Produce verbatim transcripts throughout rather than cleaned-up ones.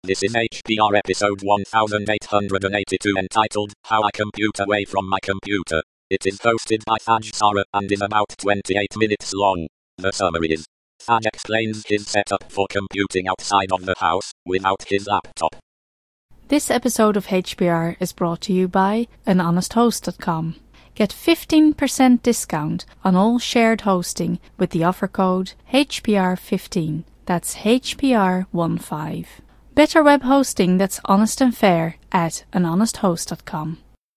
This is H P R episode one thousand eight hundred eighty-two entitled, How I Compute Away from My Computer. It is hosted by Thaj Sara and is about twenty-eight minutes long. The summary is, Thaj explains his setup for computing outside of the house, without his laptop. This episode of H P R is brought to you by an honest host dot com. Get fifteen percent discount on all shared hosting with the offer code H P R fifteen. That's H P R fifteen. Better web hosting that's honest and fair at an honest host dot com.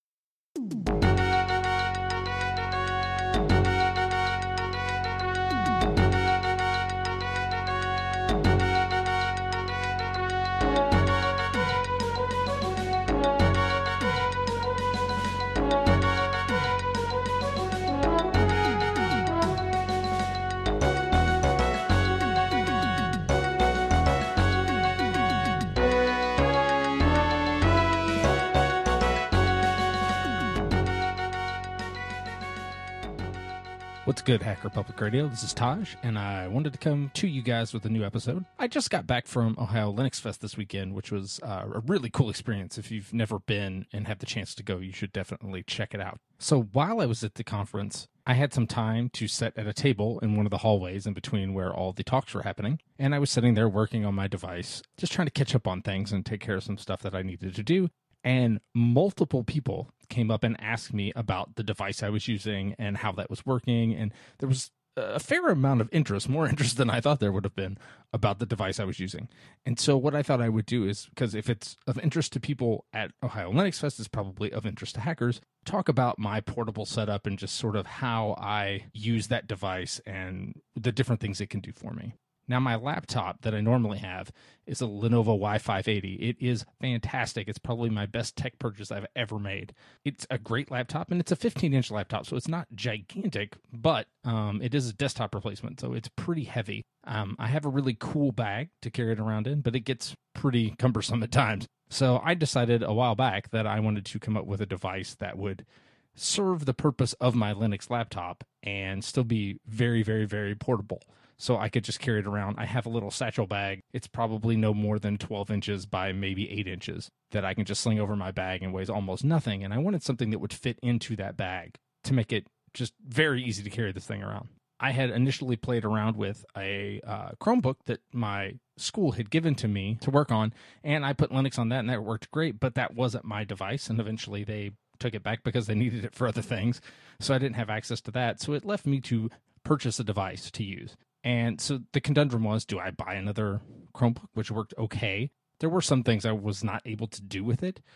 What's good, Hacker Public Radio? This is Taj, and I wanted to come to you guys with a new episode. I just got back from Ohio Linux Fest this weekend, which was uh, a really cool experience. If you've never been and have the chance to go, you should definitely check it out. So while I was at the conference, I had some time to sit at a table in one of the hallways in between where all the talks were happening, and I was sitting there working on my device, just trying to catch up on things and take care of some stuff that I needed to do. And multiple people came up and asked me about the device I was using and how that was working. And there was a fair amount of interest, more interest than I thought there would have been about the device I was using. And so what I thought I would do is, because if it's of interest to people at Ohio Linux Fest, it's probably of interest to hackers, talk about my portable setup and just sort of how I use that device and the different things it can do for me. Now, my laptop that I normally have is a Lenovo Y five eighty. It is fantastic. It's probably my best tech purchase I've ever made. It's a great laptop, and it's a fifteen-inch laptop, so it's not gigantic, but um, it is a desktop replacement, so it's pretty heavy. Um, I have a really cool bag to carry it around in, but it gets pretty cumbersome at times. So I decided a while back that I wanted to come up with a device that would serve the purpose of my Linux laptop and still be very, very, very portable. So I could just carry it around. I have a little satchel bag. It's probably no more than twelve inches by maybe eight inches that I can just sling over my bag and weighs almost nothing. And I wanted something that would fit into that bag to make it just very easy to carry this thing around. I had initially played around with a uh, Chromebook that my school had given to me to work on, and I put Linux on that, and that worked great, but that wasn't my device, and eventually they took it back because they needed it for other things, so I didn't have access to that. So it left me to purchase a device to use. And so the conundrum was, do I buy another Chromebook, which worked okay? There were some things I was not able to do with it.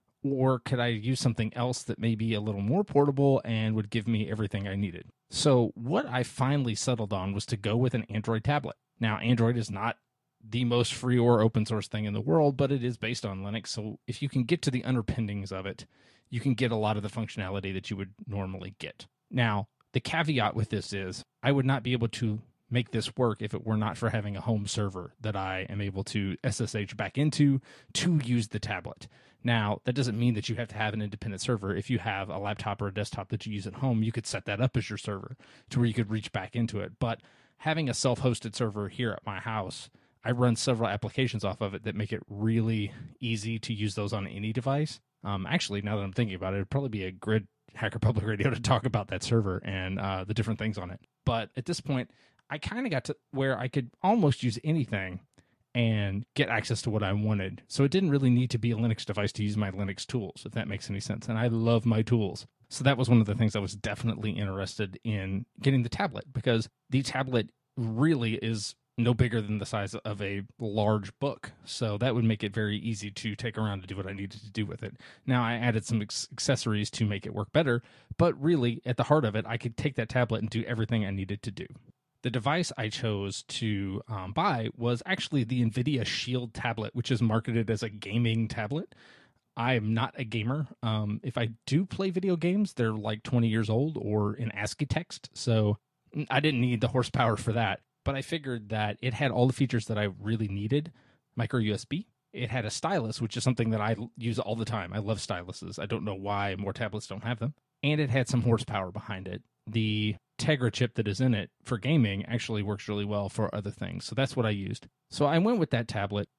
Or could I use something else that may be a little more portable and would give me everything I needed? So what I finally settled on was to go with an Android tablet. Now, Android is not the most free or open source thing in the world, but it is based on Linux. So if you can get to the underpinnings of it, you can get a lot of the functionality that you would normally get. Now, the caveat with this is I would not be able to make this work if it were not for having a home server that I am able to S S H back into to use the tablet. Now, that doesn't mean that you have to have an independent server. If you have a laptop or a desktop that you use at home, you could set that up as your server to where you could reach back into it. But having a self-hosted server here at my house, I run several applications off of it that make it really easy to use those on any device. Um, actually, now that I'm thinking about it, it'd probably be a great Hacker Public Radio to talk about that server and uh, the different things on it. But at this point, I kind of got to where I could almost use anything and get access to what I wanted. So it didn't really need to be a Linux device to use my Linux tools, if that makes any sense. And I love my tools. So that was one of the things I was definitely interested in getting the tablet, because the tablet really is no bigger than the size of a large book. So that would make it very easy to take around to do what I needed to do with it. Now, I added some ex- accessories to make it work better, but really, at the heart of it, I could take that tablet and do everything I needed to do. The device I chose to um, buy was actually the NVIDIA Shield tablet, which is marketed as a gaming tablet. I am not a gamer. Um, if I do play video games, they're like twenty years old or in ASCII text, so I didn't need the horsepower for that. But I figured that it had all the features that I really needed. Micro U S B. It had a stylus, which is something that I use all the time. I love styluses. I don't know why more tablets don't have them. And it had some horsepower behind it. The Tegra chip that is in it for gaming actually works really well for other things. So that's what I used. So I went with that tablet.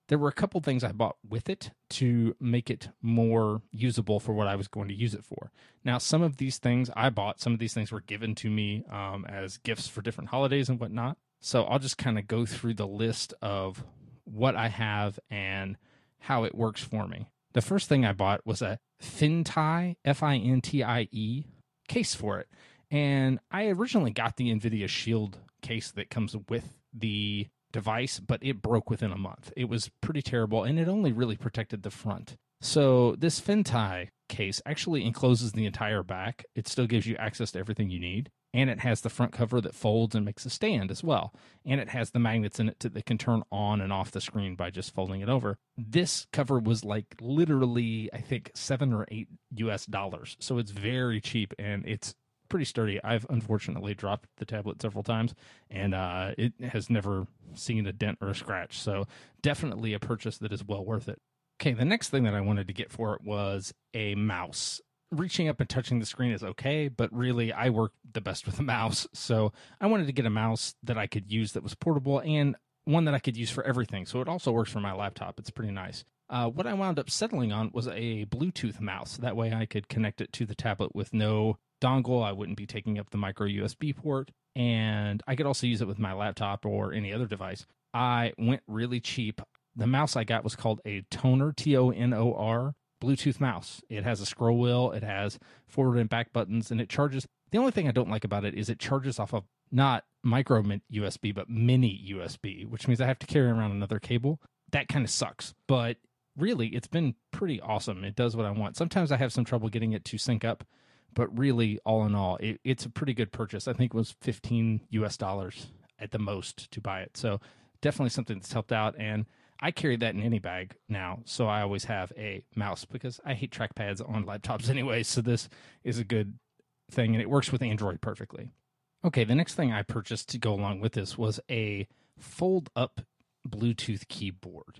there were a couple things I bought with it to make it more usable for what I was going to use it for. Now, some of these things I bought, some of these things were given to me um, as gifts for different holidays and whatnot. So I'll just kind of go through the list of what I have and how it works for me. The first thing I bought was a FinTie, F I N T I E, case for it. And I originally got the NVIDIA Shield case that comes with the device, but it broke within a month. It was pretty terrible, and it only really protected the front. So this FinTie case actually encloses the entire back. It still gives you access to everything you need. And it has the front cover that folds and makes a stand as well. And it has the magnets in it to, that can turn on and off the screen by just folding it over. This cover was like literally, I think, seven or eight U S dollars. So it's very cheap and it's pretty sturdy. I've unfortunately dropped the tablet several times and uh, it has never seen a dent or a scratch. So definitely a purchase that is well worth it. Okay, the next thing that I wanted to get for it was a mouse. Reaching up and touching the screen is okay, but really I work the best with a mouse. So I wanted to get a mouse that I could use that was portable and one that I could use for everything. So it also works for my laptop. It's pretty nice. Uh, what I wound up settling on was a Bluetooth mouse. That way I could connect it to the tablet with no dongle. I wouldn't be taking up the micro U S B port. And I could also use it with my laptop or any other device. I went really cheap. The mouse I got was called a Tonor, T O N O R. Bluetooth mouse. It has a scroll wheel, it has forward and back buttons, and it charges. The only thing I don't like about it is it charges off of not micro U S B, but mini U S B, which means I have to carry around another cable. That kind of sucks, but really, it's been pretty awesome. It does what I want. Sometimes I have some trouble getting it to sync up, but really, all in all, it, it's a pretty good purchase. I think it was fifteen U S dollars at the most to buy it. So definitely something that's helped out, and I carry that in any bag now, so I always have a mouse because I hate trackpads on laptops anyway, so this is a good thing, and it works with Android perfectly. Okay, the next thing I purchased to go along with this was a fold-up Bluetooth keyboard.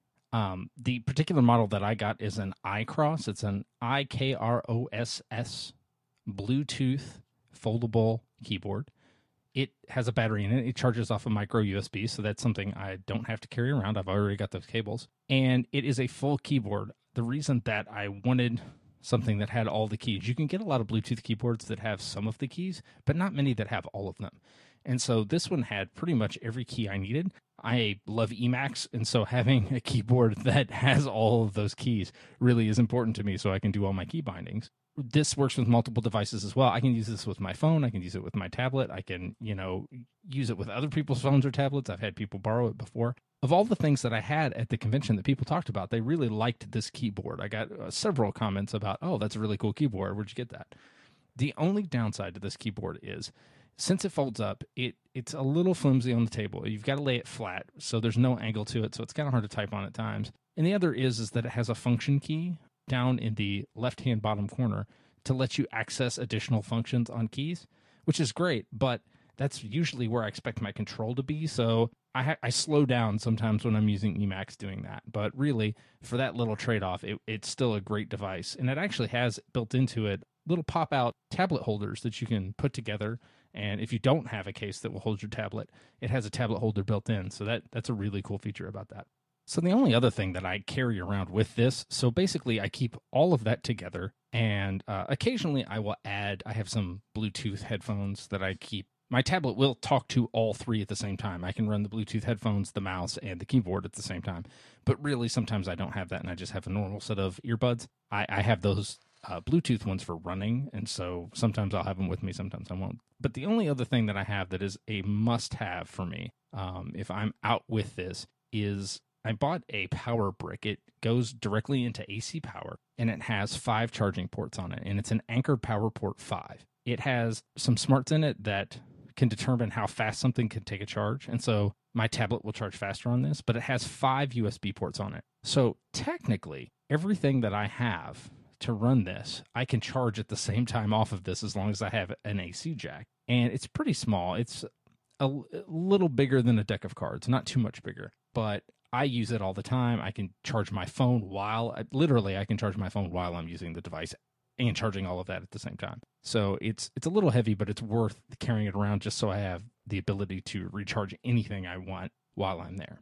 Um, the particular model that I got is an iCross. It's an I K R O S S Bluetooth foldable keyboard. It has a battery in it. It charges off a micro U S B, so that's something I don't have to carry around. I've already got those cables. And it is a full keyboard. The reason that I wanted something that had all the keys, you can get a lot of Bluetooth keyboards that have some of the keys, but not many that have all of them. And so this one had pretty much every key I needed. I love Emacs, and so having a keyboard that has all of those keys really is important to me so I can do all my key bindings. This works with multiple devices as well. I can use this with my phone. I can use it with my tablet. I can, you know, use it with other people's phones or tablets. I've had people borrow it before. Of all the things that I had at the convention that people talked about, they really liked this keyboard. I got uh, several comments about, oh, that's a really cool keyboard. Where'd you get that? The only downside to this keyboard is, since it folds up, it it's a little flimsy on the table. You've got to lay it flat, so there's no angle to it, so it's kind of hard to type on at times. And the other is, is that it has a function key down in the left-hand bottom corner to let you access additional functions on keys, which is great, but that's usually where I expect my control to be, so I, ha- I slow down sometimes when I'm using Emacs doing that. But really, for that little trade-off, it, it's still a great device, and it actually has built into it little pop-out tablet holders that you can put together, and if you don't have a case that will hold your tablet, it has a tablet holder built in, so that that's a really cool feature about that. So the only other thing that I carry around with this, so basically I keep all of that together, and uh, occasionally I will add, I have some Bluetooth headphones that I keep. My tablet will talk to all three at the same time. I can run the Bluetooth headphones, the mouse, and the keyboard at the same time. But really, sometimes I don't have that, and I just have a normal set of earbuds. I, I have those uh, Bluetooth ones for running, and so sometimes I'll have them with me, sometimes I won't. But the only other thing that I have that is a must-have for me, um, if I'm out with this, is I bought a power brick. It goes directly into A C power, and it has five charging ports on it, and it's an Anker PowerPort five. It has some smarts in it that can determine how fast something can take a charge, and so my tablet will charge faster on this, but it has five U S B ports on it. So technically, everything that I have to run this, I can charge at the same time off of this as long as I have an A C jack. And it's pretty small. It's a, a little bigger than a deck of cards, not too much bigger, but I use it all the time. I can charge my phone while, literally, I can charge my phone while I'm using the device and charging all of that at the same time. So it's it's a little heavy, but it's worth carrying it around just so I have the ability to recharge anything I want while I'm there.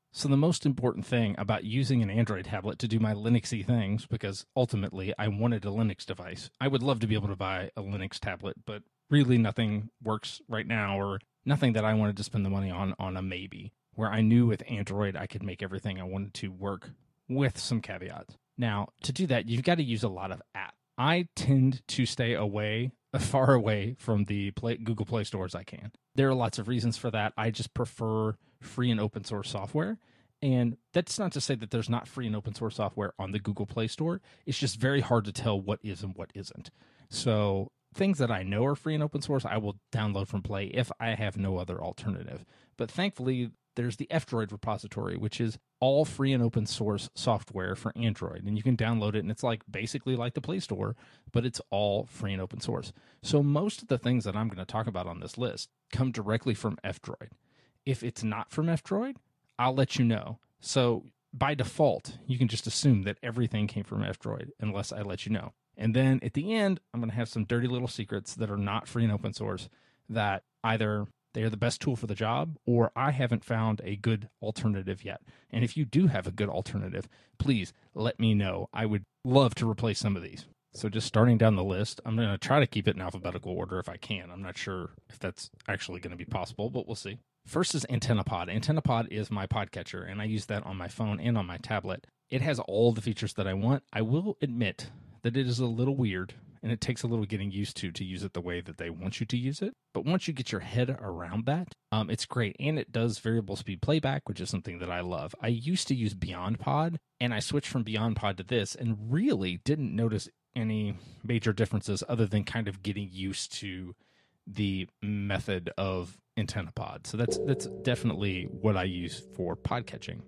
So the most important thing about using an Android tablet to do my Linuxy things, because ultimately I wanted a Linux device. I would love to be able to buy a Linux tablet, but really nothing works right now, or nothing that I wanted to spend the money on on a maybe, where I knew with Android I could make everything I wanted to work with some caveats. Now, to do that, you've got to use a lot of apps. I tend to stay away, as far away from the Play, Google Play Store as I can. There are lots of reasons for that. I just prefer free and open source software. And that's not to say that there's not free and open source software on the Google Play Store. It's just very hard to tell what is and what isn't. So things that I know are free and open source, I will download from Play if I have no other alternative. But thankfully, there's the F-Droid repository, which is all free and open source software for Android. And you can download it, and it's like basically like the Play Store, but it's all free and open source. So most of the things that I'm going to talk about on this list come directly from F-Droid. If it's not from F-Droid, I'll let you know. So by default, you can just assume that everything came from F-Droid unless I let you know. And then at the end, I'm going to have some dirty little secrets that are not free and open source that either they are the best tool for the job, or I haven't found a good alternative yet. And if you do have a good alternative, please let me know. I would love to replace some of these. So just starting down the list, I'm going to try to keep it in alphabetical order if I can. I'm not sure if that's actually going to be possible, but we'll see. First is AntennaPod. AntennaPod is my podcatcher, and I use that on my phone and on my tablet. It has all the features that I want. I will admit that it is a little weird, and it takes a little getting used to to use it the way that they want you to use it. But once you get your head around that, um, it's great. And it does variable speed playback, which is something that I love. I used to use BeyondPod, and I switched from BeyondPod to this and really didn't notice any major differences other than kind of getting used to the method of AntennaPod. So that's that's definitely what I use for podcatching.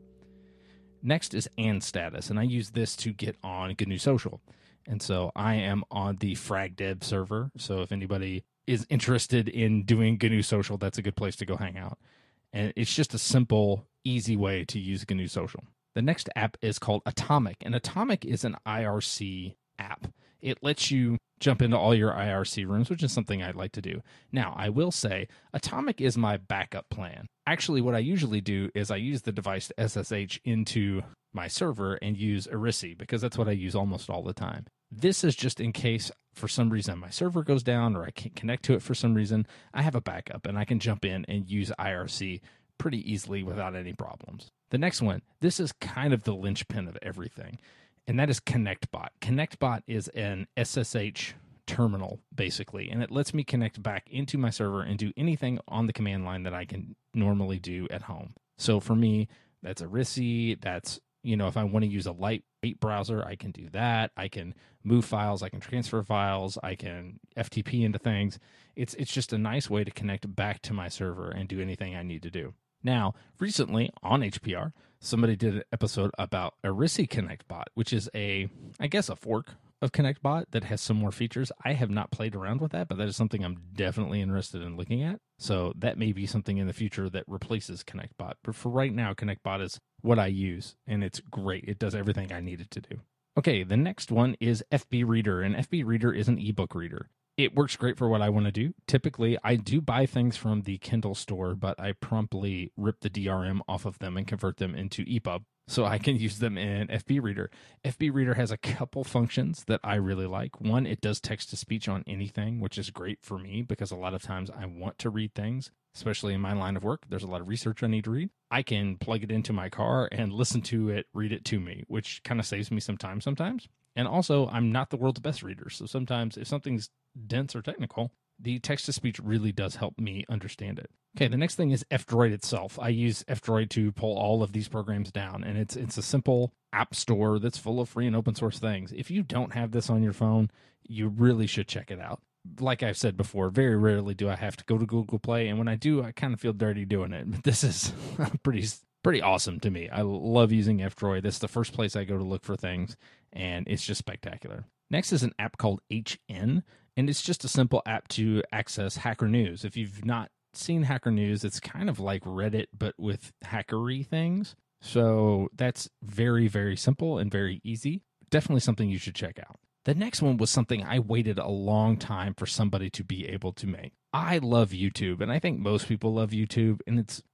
Next is AnStatus, and I use this to get on G N U Social. And so I am on the FragDev server. So if anybody is interested in doing G N U Social, that's a good place to go hang out. And it's just a simple, easy way to use G N U Social. The next app is called Atomic, and Atomic is an I R C app. It lets you jump into all your I R C rooms, which is something I'd like to do. Now, I will say, Atomic is my backup plan. Actually, what I usually do is I use the device to S S H into my server and use Arisi, because that's what I use almost all the time. This is just in case, for some reason, my server goes down or I can't connect to it for some reason. I have a backup, and I can jump in and use I R C pretty easily without any problems. The next one, this is kind of the linchpin of everything, and that is ConnectBot. ConnectBot is an S S H terminal, basically, and it lets me connect back into my server and do anything on the command line that I can normally do at home. So for me, that's Arisi. That's, you know, if I want to use a lightweight browser, I can do that. I can move files. I can transfer files. I can F T P into things. It's it's just a nice way to connect back to my server and do anything I need to do. Now, recently on H P R, somebody did an episode about Arisi ConnectBot, which is a, I guess, a fork of ConnectBot that has some more features. I have not played around with that, but that is something I'm definitely interested in looking at. So that may be something in the future that replaces ConnectBot. But for right now, ConnectBot is what I use, and it's great. It does everything I need it to do. Okay, the next one is F B Reader, and F B Reader is an ebook reader. It works great for what I want to do. Typically, I do buy things from the Kindle store, but I promptly rip the D R M off of them and convert them into E P U B so I can use them in F B Reader. F B Reader has a couple functions that I really like. One, it does text-to-speech on anything, which is great for me because a lot of times I want to read things, especially in my line of work. There's a lot of research I need to read. I can plug it into my car and listen to it, read it to me, which kind of saves me some time sometimes. And also, I'm not the world's best reader, so sometimes if something's dense or technical, the text-to-speech really does help me understand it. Okay, the next thing is F-Droid itself. I use F-Droid to pull all of these programs down, and it's it's a simple app store that's full of free and open source things. If you don't have this on your phone, you really should check it out. Like I've said before, very rarely do I have to go to Google Play, and when I do, I kind of feel dirty doing it. But this is pretty pretty awesome to me. I love using F-Droid. This is the first place I go to look for things, and it's just spectacular. Next is an app called H N, and it's just a simple app to access Hacker News. If you've not seen Hacker News, it's kind of like Reddit, but with hackery things. So that's very, very simple and very easy. Definitely something you should check out. The next one was something I waited a long time for somebody to be able to make. I love YouTube, and I think most people love YouTube, and it's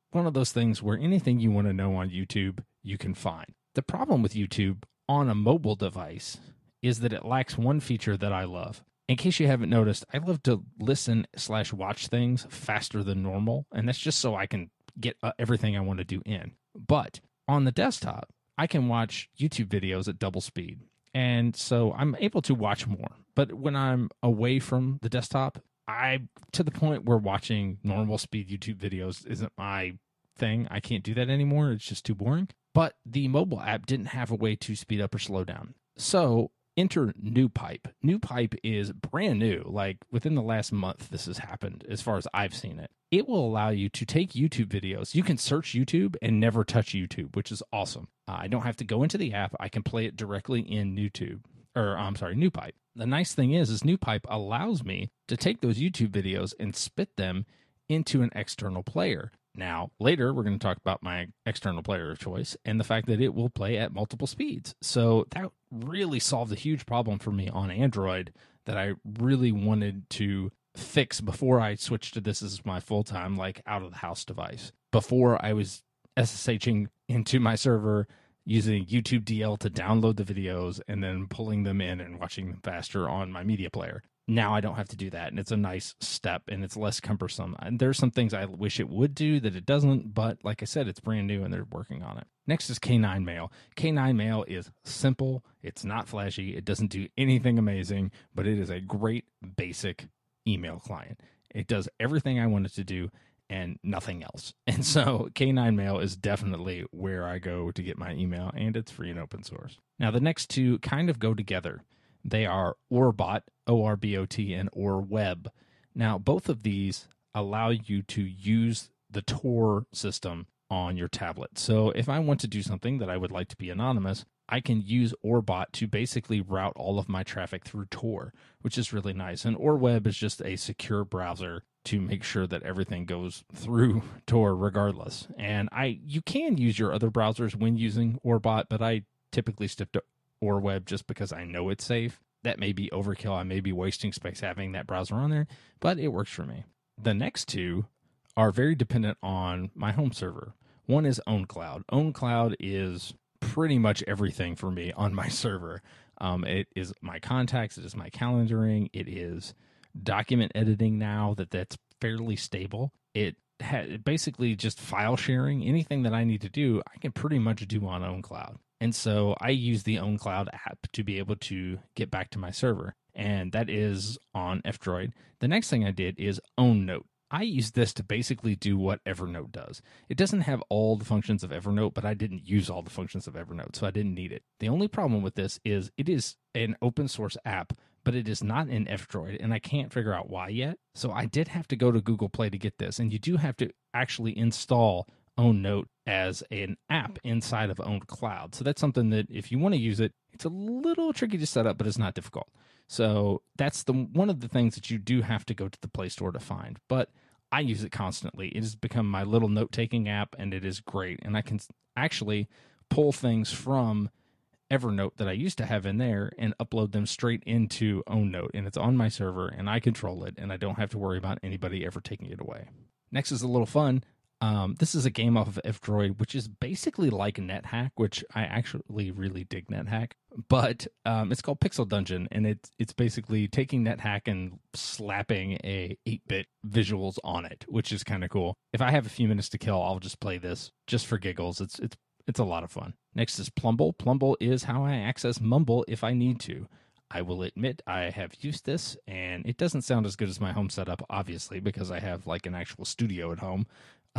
one of those things where anything you want to know on YouTube, you can find. The problem with YouTube on a mobile device is that it lacks one feature that I love. In case you haven't noticed, I love to listen slash watch things faster than normal, and that's just so I can get uh, everything I want to do in. But on the desktop, I can watch YouTube videos at double speed, and so I'm able to watch more. But when I'm away from the desktop, I to the point where watching normal speed YouTube videos isn't my thing. I can't do that anymore. It's just too boring. But the mobile app didn't have a way to speed up or slow down. So enter NewPipe. NewPipe is brand new. Like within the last month, this has happened as far as I've seen it. It will allow you to take YouTube videos. You can search YouTube and never touch YouTube, which is awesome. Uh, I don't have to go into the app. I can play it directly in YouTube, or I'm sorry, NewPipe. The nice thing is, is NewPipe allows me to take those YouTube videos and spit them into an external player. Now, later, we're going to talk about my external player of choice and the fact that it will play at multiple speeds. So that really solved a huge problem for me on Android that I really wanted to fix before I switched to this as my full-time, like, out-of-the-house device. Before, I was SSHing into my server, using YouTube D L to download the videos, and then pulling them in and watching them faster on my media player. Now I don't have to do that, and it's a nice step, and it's less cumbersome. And there's some things I wish it would do that it doesn't, but like I said, it's brand new, and they're working on it. Next is K nine Mail. K nine Mail is simple. It's not flashy. It doesn't do anything amazing, but it is a great basic email client. It does everything I want it to do and nothing else. And so K nine Mail is definitely where I go to get my email, and it's free and open source. Now, the next two kind of go together. They are Orbot, O R B O T, and OrWeb. Now, both of these allow you to use the Tor system on your tablet. So if I want to do something that I would like to be anonymous, I can use Orbot to basically route all of my traffic through Tor, which is really nice. And OrWeb is just a secure browser to make sure that everything goes through Tor regardless. And I you can use your other browsers when using Orbot, but I typically stick to OrWeb just because I know it's safe. That may be overkill. I may be wasting space having that browser on there, but it works for me. The next two are very dependent on my home server. One is OwnCloud. OwnCloud is pretty much everything for me on my server. Um, it is my contacts. It is my calendaring. It is document editing now that that's fairly stable. It ha- basically just file sharing. Anything that I need to do, I can pretty much do on OwnCloud. And so I use the OwnCloud app to be able to get back to my server, and that is on F-Droid. The next thing I did is OwnNote. I use this to basically do what Evernote does. It doesn't have all the functions of Evernote, but I didn't use all the functions of Evernote, so I didn't need it. The only problem with this is it is an open source app, but it is not in F-Droid, and I can't figure out why yet. So I did have to go to Google Play to get this, and you do have to actually install OwnNote as an app inside of OwnCloud. So that's something that if you want to use it, it's a little tricky to set up, but it's not difficult. So that's the one of the things that you do have to go to the Play Store to find. But I use it constantly. It has become my little note-taking app, and it is great. And I can actually pull things from Evernote that I used to have in there and upload them straight into OwnNote. And it's on my server, and I control it, and I don't have to worry about anybody ever taking it away. Next is a little fun. Um, this is a game off of F-Droid, which is basically like NetHack, which I actually really dig NetHack. But um, it's called Pixel Dungeon, and it's it's basically taking NetHack and slapping a eight-bit visuals on it, which is kind of cool. If I have a few minutes to kill, I'll just play this just for giggles. It's it's it's a lot of fun. Next is Plumble. Plumble is how I access Mumble if I need to. I will admit I have used this, and it doesn't sound as good as my home setup, obviously, because I have like an actual studio at home.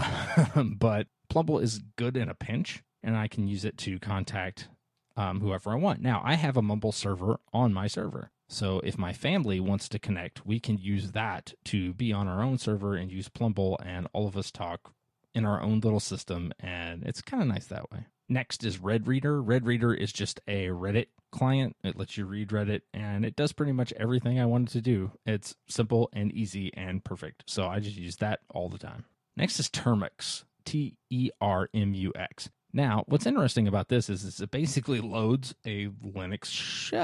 But Plumble is good in a pinch, and I can use it to contact um, whoever I want. Now, I have a Mumble server on my server, so if my family wants to connect, we can use that to be on our own server and use Plumble, and all of us talk in our own little system, and it's kind of nice that way. Next is RedReader. RedReader is just a Reddit client. It lets you read Reddit, and it does pretty much everything I wanted to do. It's simple and easy and perfect, so I just use that all the time. Next is Termux, T E R M U X. Now, what's interesting about this is, is it basically loads a Linux shell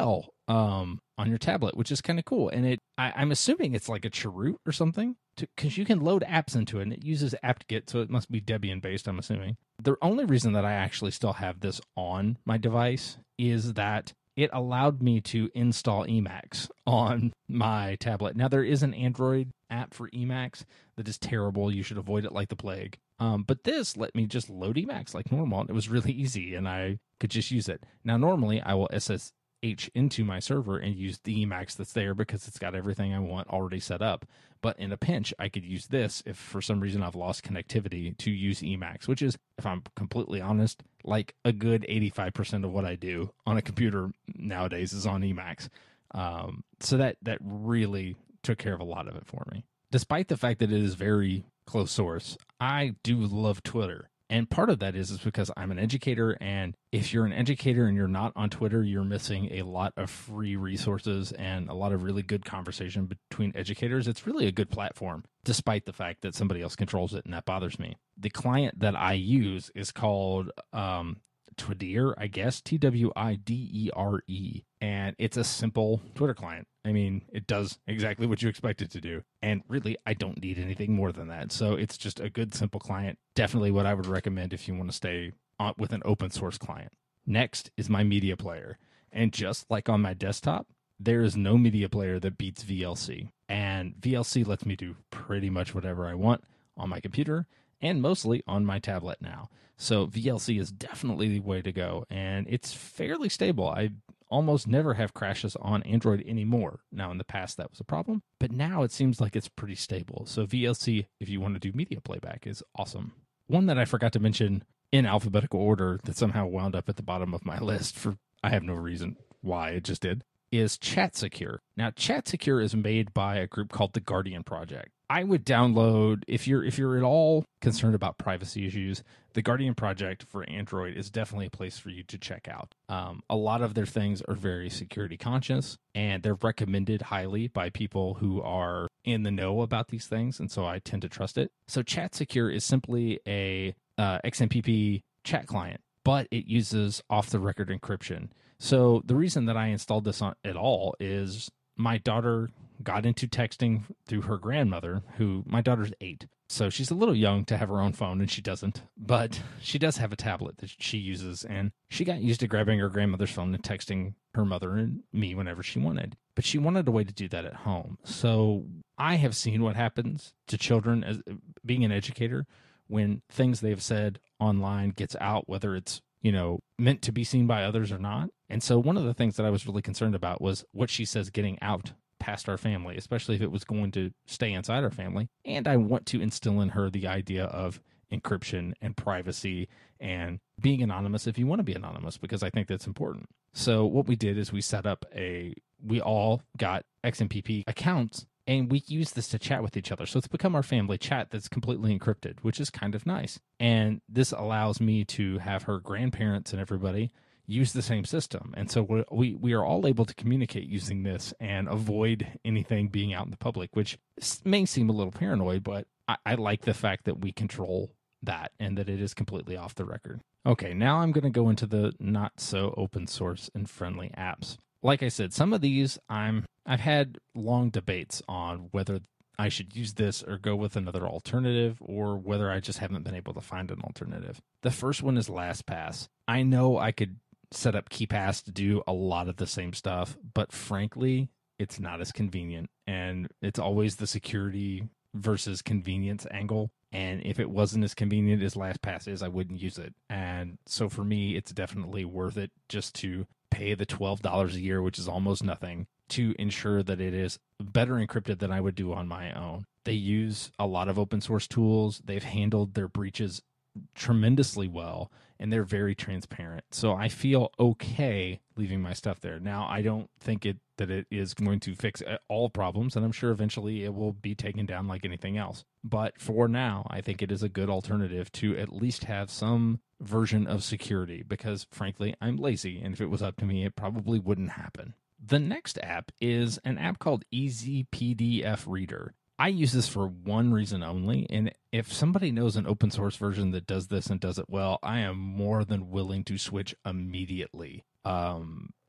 um, on your tablet, which is kind of cool. And it, I, I'm assuming it's like a Chroot or something, because you can load apps into it, and it uses apt-get, so it must be Debian based, I'm assuming. The only reason that I actually still have this on my device is that it allowed me to install Emacs on my tablet. Now, there is an Android app for Emacs that is terrible. You should avoid it like the plague. Um, but this let me just load Emacs like normal, and it was really easy, and I could just use it. Now, normally, I will S S H into my server and use the Emacs that's there because it's got everything I want already set up. But in a pinch, I could use this if for some reason I've lost connectivity to use Emacs, which is, if I'm completely honest, like a good eighty-five percent of what I do on a computer nowadays is on Emacs. Um, so that, that really took care of a lot of it for me. Despite the fact that it is very close source, I do love Twitter. And part of that is, is because I'm an educator, and if you're an educator and you're not on Twitter, you're missing a lot of free resources and a lot of really good conversation between educators. It's really a good platform, despite the fact that somebody else controls it, and that bothers me. The client that I use is called um, Twiddere, I guess, T W I D E R E, and it's a simple Twitter client. I mean, it does exactly what you expect it to do. And really, I don't need anything more than that. So it's just a good, simple client. Definitely what I would recommend if you want to stay on, with an open source client. Next is my media player. And just like on my desktop, there is no media player that beats V L C. And V L C lets me do pretty much whatever I want on my computer and mostly on my tablet now. So V L C is definitely the way to go. And it's fairly stable. I almost never have crashes on Android anymore. Now, in the past, that was a problem, but now it seems like it's pretty stable. So V L C, if you want to do media playback, is awesome. One that I forgot to mention in alphabetical order that somehow wound up at the bottom of my list for, I have no reason why, it just did, is ChatSecure. Now, ChatSecure is made by a group called the Guardian Project. I would download, if you're if you're at all concerned about privacy issues, the Guardian Project for Android is definitely a place for you to check out. Um, a lot of their things are very security conscious, and they're recommended highly by people who are in the know about these things, and so I tend to trust it. So ChatSecure is simply a uh, X M P P chat client, but it uses off-the-record encryption. So the reason that I installed this on, at all is my daughter got into texting through her grandmother, who, my daughter's eight. So she's a little young to have her own phone, and she doesn't. But she does have a tablet that she uses, and she got used to grabbing her grandmother's phone and texting her mother and me whenever she wanted. But she wanted a way to do that at home. So I have seen what happens to children as being an educator when things they've said online gets out, whether it's, you know, meant to be seen by others or not. And so one of the things that I was really concerned about was what she says getting out past our family, especially if it was going to stay inside our family. And I want to instill in her the idea of encryption and privacy and being anonymous if you want to be anonymous, because I think that's important. So what we did is we set up a, we all got X M P P accounts, and we use this to chat with each other. So it's become our family chat that's completely encrypted, which is kind of nice. And this allows me to have her grandparents and everybody use the same system. And so we we are all able to communicate using this and avoid anything being out in the public, which may seem a little paranoid, but I, I like the fact that we control that and that it is completely off the record. Okay, now I'm going to go into the not so open source and friendly apps. Like I said, some of these I'm I've had long debates on whether I should use this or go with another alternative, or whether I just haven't been able to find an alternative. The first one is LastPass. I know I could set up KeePass to do a lot of the same stuff, but frankly, it's not as convenient, and it's always the security versus convenience angle. And if it wasn't as convenient as LastPass is, I wouldn't use it. And so for me, it's definitely worth it just to pay the twelve dollars a year, which is almost nothing, to ensure that it is better encrypted than I would do on my own. They use a lot of open source tools. They've handled their breaches tremendously well, and they're very transparent. So I feel okay leaving my stuff there. Now, I don't think it that it is going to fix all problems, and I'm sure eventually it will be taken down like anything else. But for now, I think it is a good alternative to at least have some version of security, because frankly, I'm lazy, and if it was up to me, it probably wouldn't happen. The next app is an app called Easy P D F Reader. I use this for one reason only, and if somebody knows an open source version that does this and does it well, I am more than willing to switch immediately. Um,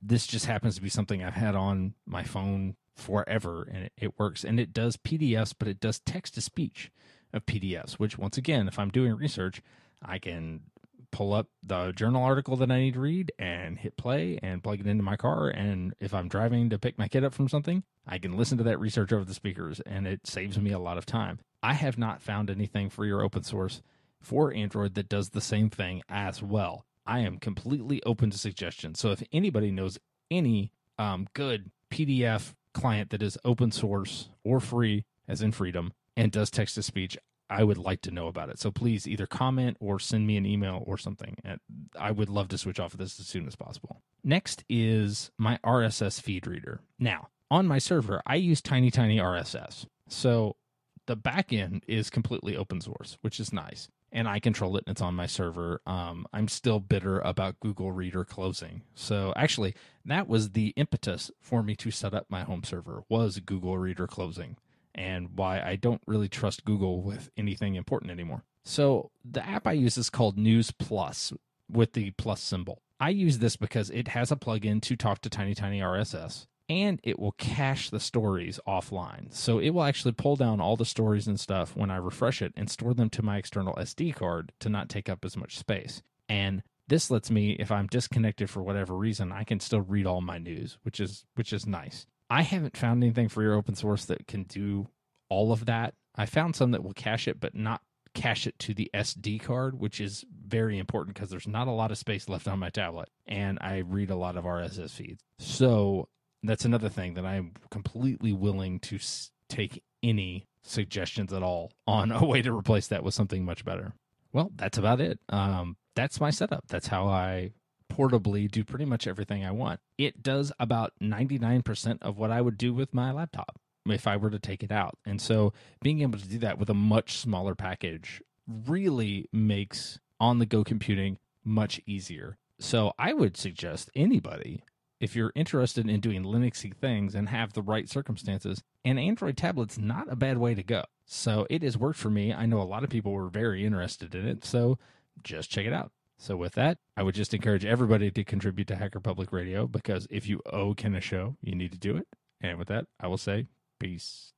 this just happens to be something I've had on my phone forever, and it, it works. And it does P D Fs, but it does text-to-speech of P D Fs, which, once again, if I'm doing research, I can pull up the journal article that I need to read and hit play and plug it into my car. And if I'm driving to pick my kid up from something, I can listen to that research over the speakers, and it saves me a lot of time. I have not found anything free or open source for Android that does the same thing as well. I am completely open to suggestions. So if anybody knows any um, good P D F client that is open source or free, as in freedom, and does text-to-speech, I would like to know about it. So please either comment or send me an email or something. I would love to switch off of this as soon as possible. Next is my R S S feed reader. Now, on my server, I use Tiny Tiny R S S. So the backend is completely open source, which is nice. And I control it, and it's on my server. Um, I'm still bitter about Google Reader closing. So actually, that was the impetus for me to set up my home server, was Google Reader closing, and why I don't really trust Google with anything important anymore. So the app I use is called News Plus, with the plus symbol. I use this because it has a plugin to talk to Tiny Tiny R S S, and it will cache the stories offline. So it will actually pull down all the stories and stuff when I refresh it and store them to my external S D card to not take up as much space. And this lets me, if I'm disconnected for whatever reason, I can still read all my news, which is which is nice. I haven't found anything free or open source that can do all of that. I found some that will cache it, but not cache it to the S D card, which is very important because there's not a lot of space left on my tablet, and I read a lot of R S S feeds. So that's another thing that I'm completely willing to s- take any suggestions at all on a way to replace that with something much better. Well, that's about it. Um, that's my setup. That's how I portably do pretty much everything I want. It does about ninety-nine percent of what I would do with my laptop if I were to take it out. And so being able to do that with a much smaller package really makes on-the-go computing much easier. So I would suggest anybody, if you're interested in doing Linuxy things and have the right circumstances, an Android tablet's not a bad way to go. So it has worked for me. I know a lot of people were very interested in it, so just check it out. So with that, I would just encourage everybody to contribute to Hacker Public Radio, because if you owe Ken a show, you need to do it. And with that, I will say peace.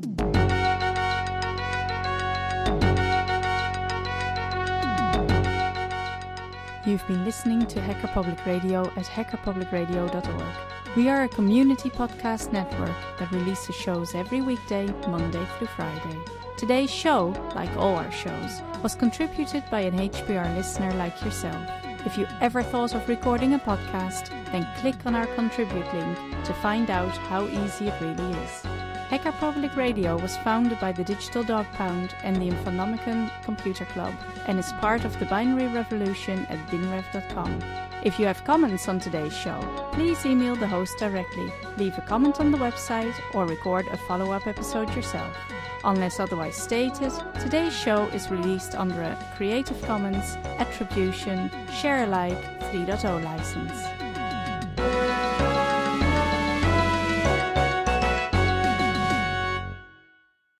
You've been listening to Hacker Public Radio at hacker public radio dot org. We are a community podcast network that releases shows every weekday, Monday through Friday. Today's show, like all our shows, was contributed by an H P R listener like yourself. If you ever thought of recording a podcast, then click on our contribute link to find out how easy it really is. Hacker Public Radio was founded by the Digital Dog Pound and the Infonomicon Computer Club, and is part of the binary revolution at binrev dot com. If you have comments on today's show, please email the host directly, leave a comment on the website, or record a follow-up episode yourself. Unless otherwise stated, today's show is released under a Creative Commons Attribution Share Alike three point oh license.